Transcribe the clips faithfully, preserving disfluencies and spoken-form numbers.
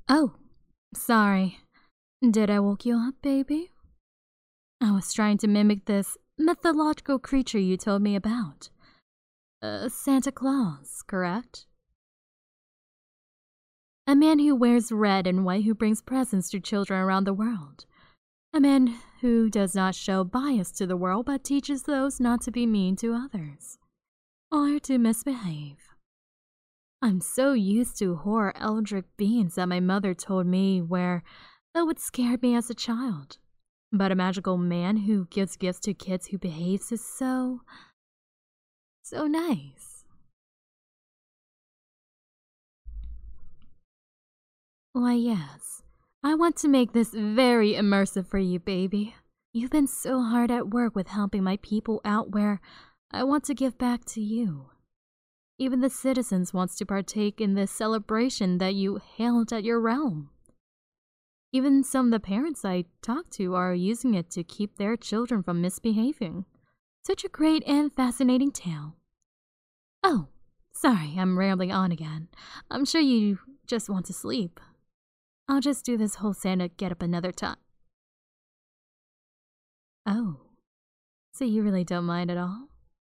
Oh, sorry. Did I woke you up, baby? I was trying to mimic this mythological creature you told me about. Uh, Santa Claus, correct? A man who wears red and white who brings presents to children around the world. A man who does not show bias to the world but teaches those not to be mean to others. Or to misbehave. I'm so used to horror eldritch beings that my mother told me where that would scare me as a child. But a magical man who gives gifts to kids who behaves is so... so nice. Why, yes. I want to make this very immersive for you, baby. You've been so hard at work with helping my people out where I want to give back to you. Even the citizens wants to partake in this celebration that you held at your realm. Even some of the parents I talk to are using it to keep their children from misbehaving. Such a great and fascinating tale. Oh, sorry, I'm rambling on again. I'm sure you just want to sleep. I'll just do this whole Santa get up another time. Oh, so you really don't mind at all?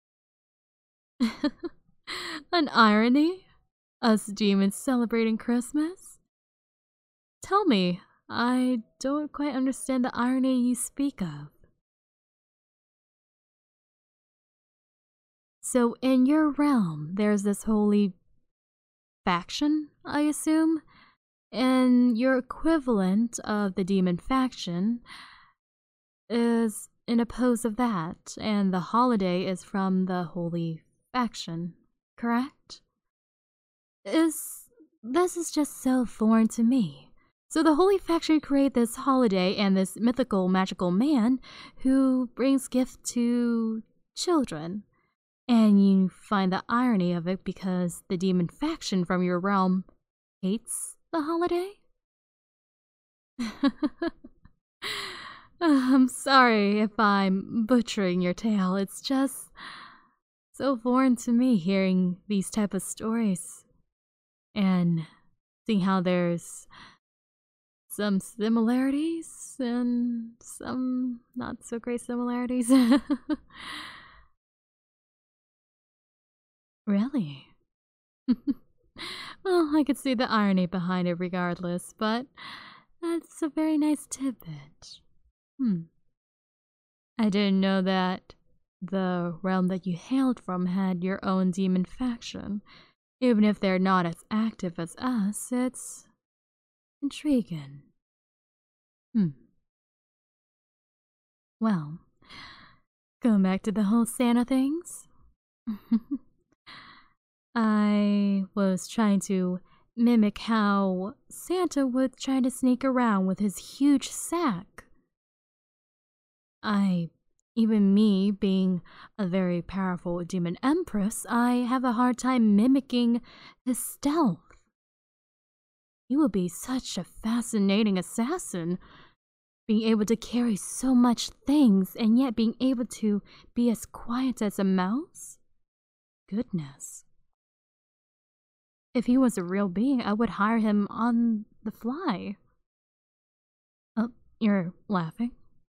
An irony? Us demons celebrating Christmas? Tell me, I don't quite understand the irony you speak of. So in your realm, there's this holy faction, I assume? And your equivalent of the demon faction is in oppose of that, and the holiday is from the holy faction, correct? Is this is just so foreign to me. So the holy faction create this holiday and this mythical magical man who brings gifts to children. And you find the irony of it because the demon faction from your realm hates the holiday? I'm sorry if I'm butchering your tale. It's just so foreign to me hearing these type of stories and seeing how there's some similarities and some not so great similarities. Really? Well, I could see the irony behind it regardless, but that's a very nice tidbit. Hmm. I didn't know that the realm that you hailed from had your own demon faction. Even if they're not as active as us, it's intriguing. Hmm. Well, going back to the whole Santa things. I was trying to mimic how Santa would try to sneak around with his huge sack. I, even me being a very powerful demon empress, I have a hard time mimicking his stealth. You would be such a fascinating assassin, being able to carry so much things and yet being able to be as quiet as a mouse. Goodness. If he was a real being, I would hire him on the fly. Oh, you're laughing?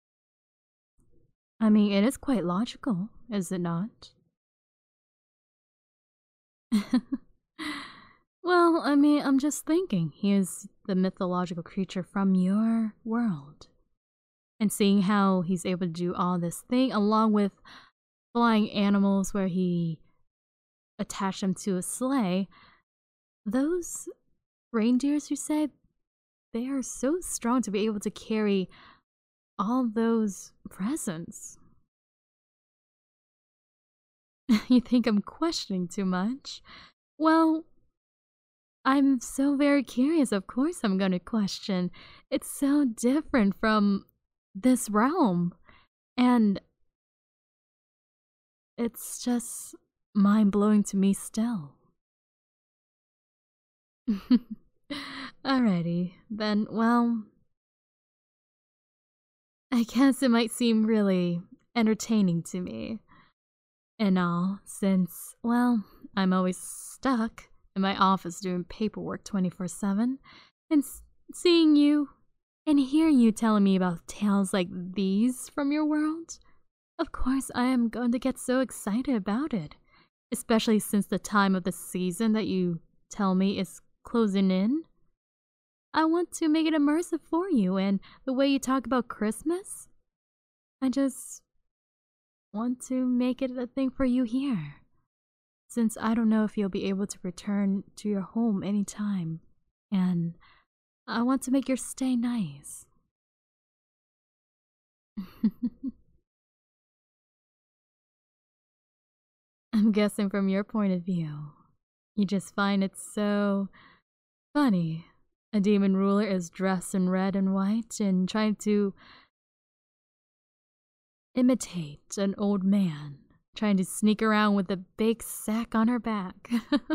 I mean, it is quite logical, is it not? Well, I mean, I'm just thinking. He is the mythological creature from your world. And seeing how he's able to do all this thing, along with flying animals where he attached them to a sleigh, those reindeers, you said, they are so strong to be able to carry all those presents. You think I'm questioning too much? Well, I'm so very curious. Of course I'm going to question. It's so different from this realm. And it's just mind-blowing to me still. Alrighty, then, well, I guess it might seem really entertaining to me and all, since, well, I'm always stuck in my office doing paperwork twenty-four seven, and seeing you and hearing you telling me about tales like these from your world, of course I am going to get so excited about it, especially since the time of the season that you tell me is closing in. I want to make it immersive for you, and the way you talk about Christmas, I just want to make it a thing for you here, since I don't know if you'll be able to return to your home anytime, and I want to make your stay nice. I'm guessing from your point of view, you just find it so funny. A demon ruler is dressed in red and white and trying to imitate an old man, trying to sneak around with a big sack on her back.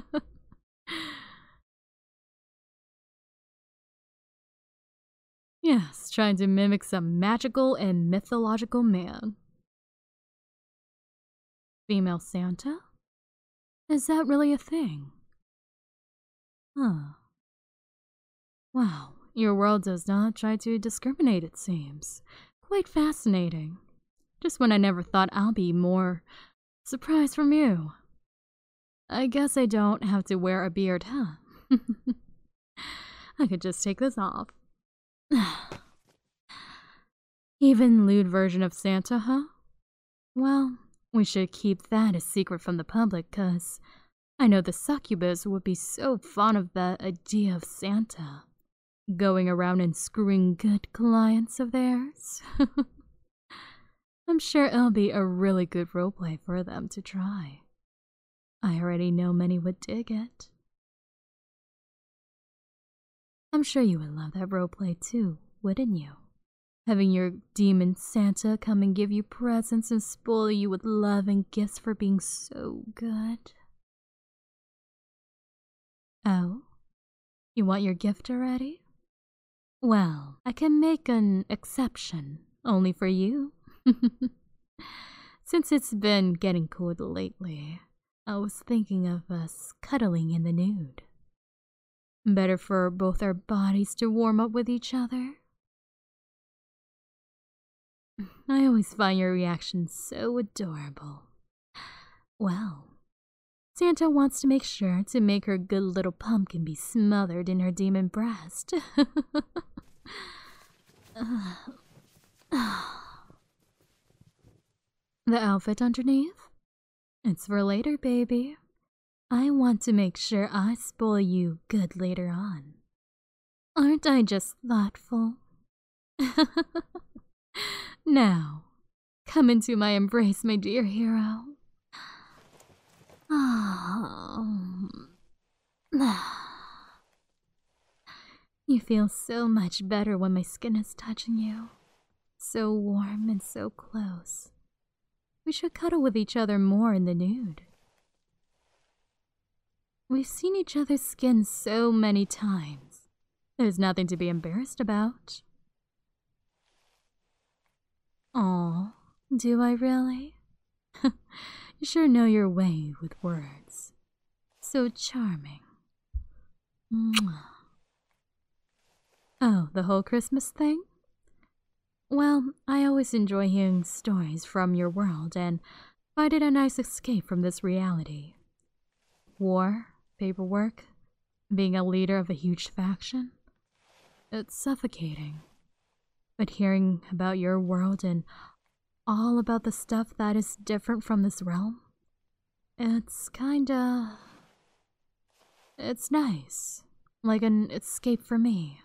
Yes, trying to mimic some magical and mythological man. Female Santa? Is that really a thing? Huh. Wow, your world does not try to discriminate, it seems. Quite fascinating. Just when I never thought I'll be more surprised from you. I guess I don't have to wear a beard, huh? I could just take this off. Even lewd version of Santa, huh? Well, we should keep that a secret from the public, cause I know the succubus would be so fond of the idea of Santa going around and screwing good clients of theirs. I'm sure it'll be a really good roleplay for them to try. I already know many would dig it. I'm sure you would love that roleplay too, wouldn't you? Having your demon Santa come and give you presents and spoil you with love and gifts for being so good. Oh? You want your gift already? Well, I can make an exception, only for you. Since it's been getting cold lately, I was thinking of us cuddling in the nude. Better for both our bodies to warm up with each other. I always find your reaction so adorable. Well, Santa wants to make sure to make her good little pumpkin be smothered in her demon breast. The outfit underneath? It's for later, baby. I want to make sure I spoil you good later on. Aren't I just thoughtful? Now, come into my embrace, my dear hero. You feel so much better when my skin is touching you. So warm and so close. We should cuddle with each other more in the nude. We've seen each other's skin so many times. There's nothing to be embarrassed about. Aw, do I really? You sure know your way with words. So charming. Mwah. Oh, the whole Christmas thing? Well, I always enjoy hearing stories from your world and find it a nice escape from this reality. War, paperwork, being a leader of a huge faction. It's suffocating. But hearing about your world and all about the stuff that is different from this realm, it's kinda... it's nice. Like an escape for me.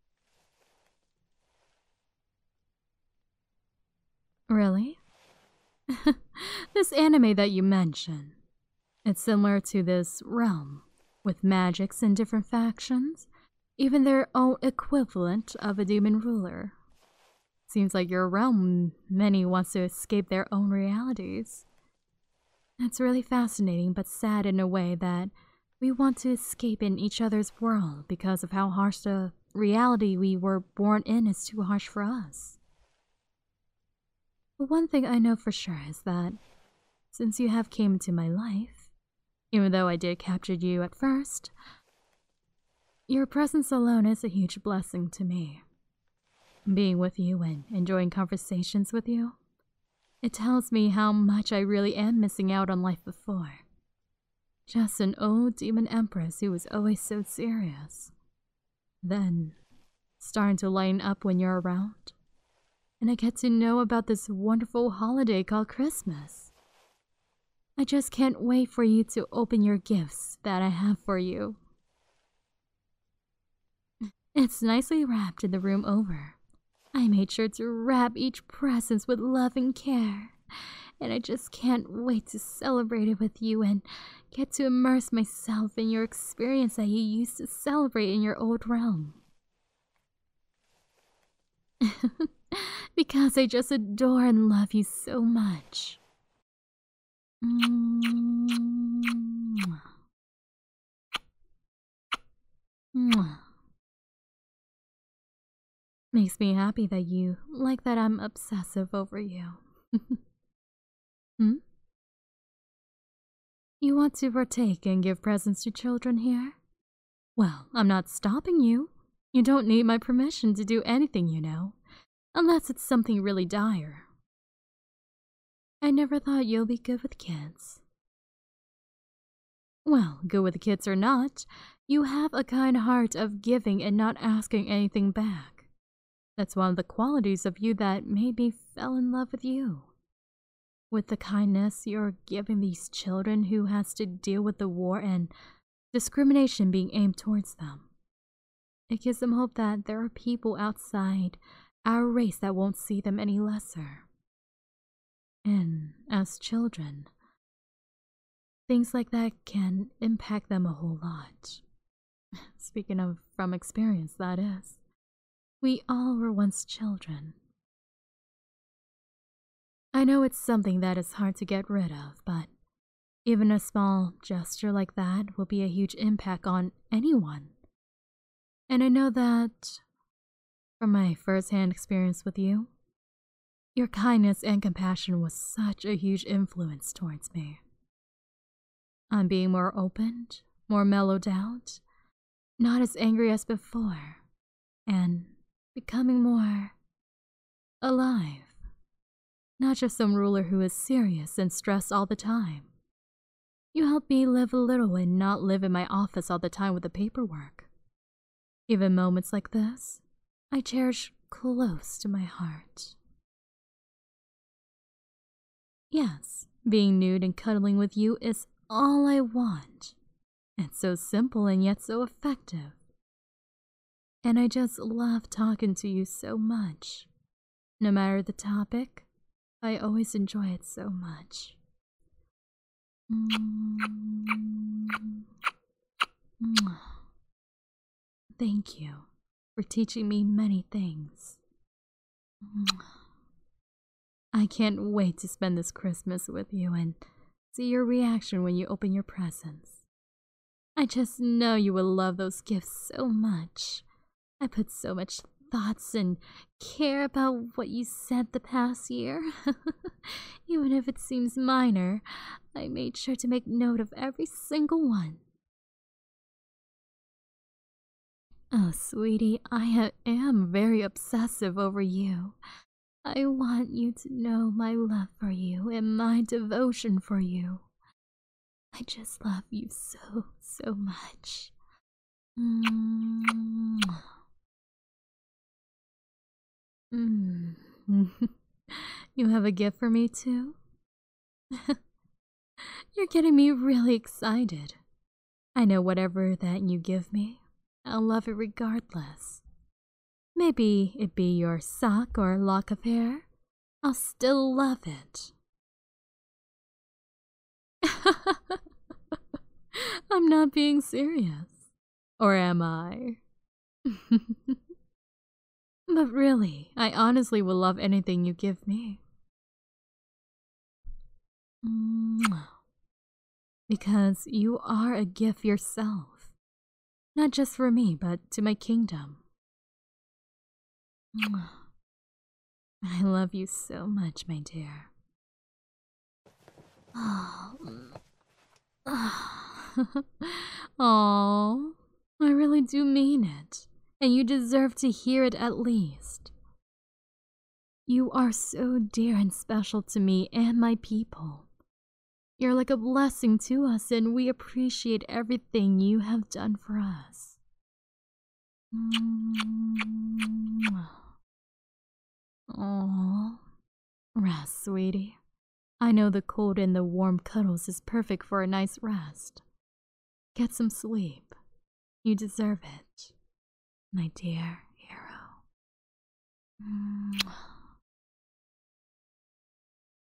Really? This anime that you mentioned, it's similar to this realm, with magics and different factions, even their own equivalent of a demon ruler. Seems like your realm, many wants to escape their own realities. It's really fascinating but sad in a way that we want to escape in each other's world because of how harsh the reality we were born in is too harsh for us. But one thing I know for sure is that since you have came into my life, even though I did capture you at first, Your presence alone is a huge blessing to me. Being with you and enjoying conversations with you, it tells me how much I really am missing out on life before. Just an old demon empress who was always so serious. Then, starting to lighten up when you're around. And I get to know about this wonderful holiday called Christmas. I just can't wait for you to open your gifts that I have for you. It's nicely wrapped in the room over. I made sure to wrap each present with love and care. And I just can't wait to celebrate it with you and get to immerse myself in your experience that you used to celebrate in your old realm. Because I just adore and love you so much. Mwah. Mwah. Makes me happy that you like that I'm obsessive over you. Hmm? You want to partake and give presents to children here? Well, I'm not stopping you. You don't need my permission to do anything, you know. Unless it's something really dire. I never thought you'll be good with kids. Well, good with kids or not, you have a kind heart of giving and not asking anything back. That's one of the qualities of you that made me fall in love with you. With the kindness you're giving these children who has to deal with the war and discrimination being aimed towards them. It gives them hope that there are people outside our race that won't see them any lesser. And as children, things like that can impact them a whole lot. Speaking of from experience, that is. We all were once children. I know it's something that is hard to get rid of, but even a small gesture like that will be a huge impact on anyone. And I know that from my first-hand experience with you, your kindness and compassion was such a huge influence towards me. I'm being more open, more mellowed out, not as angry as before, and becoming more alive. Not just some ruler who is serious and stressed all the time. You help me live a little and not live in my office all the time with the paperwork. Even moments like this, I cherish close to my heart. Yes, being nude and cuddling with you is all I want. It's so simple and yet so effective. And I just love talking to you so much. No matter the topic, I always enjoy it so much. Thank you for teaching me many things. I can't wait to spend this Christmas with you and see your reaction when you open your presents. I just know you will love those gifts so much. I put so much thoughts and care about what you said the past year. Even if it seems minor, I made sure to make note of every single one. Oh, sweetie, I ha am very obsessive over you. I want you to know my love for you and my devotion for you. I just love you so, so much. Mm. Mm. You have a gift for me too? You're getting me really excited. I know whatever that you give me, I'll love it regardless. Maybe it be your sock or lock of hair. I'll still love it. I'm not being serious. Or am I? But really, I honestly will love anything you give me. Because you are a gift yourself. Not just for me, but to my kingdom. I love you so much, my dear. Oh. Aww. I really do mean it, and you deserve to hear it at least. You are so dear and special to me and my people. You're like a blessing to us, and we appreciate everything you have done for us. Oh, rest, sweetie. I know the cold and the warm cuddles is perfect for a nice rest. Get some sleep. You deserve it, my dear hero.